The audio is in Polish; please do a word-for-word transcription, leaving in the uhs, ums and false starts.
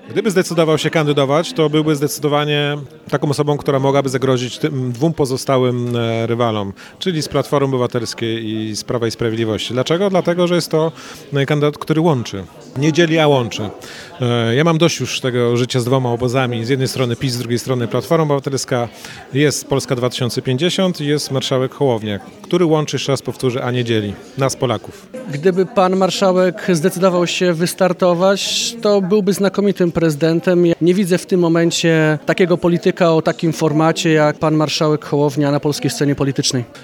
Gdyby zdecydował się kandydować, to byłby zdecydowanie taką osobą, która mogłaby zagrozić tym dwóm pozostałym e, rywalom, czyli z Platformy Obywatelskiej i z Prawa i Sprawiedliwości. Dlaczego? Dlatego, że jest to e, kandydat, który łączy. Nie dzieli, a łączy. E, Ja mam dość już tego życia z dwoma obozami. Z jednej strony PiS, z drugiej strony Platforma Obywatelska. Jest Polska dwa tysiące pięćdziesiąt i jest marszałek Hołownia, który łączy, jeszcze raz powtórzę, a nie dzieli nas, Polaków. Gdyby pan marszałek zdecydował się wystartować, to byłby znakomitym prezydentem. Ja nie widzę w tym momencie takiego polityka o takim formacie jak pan marszałek Hołownia na polskiej scenie politycznej.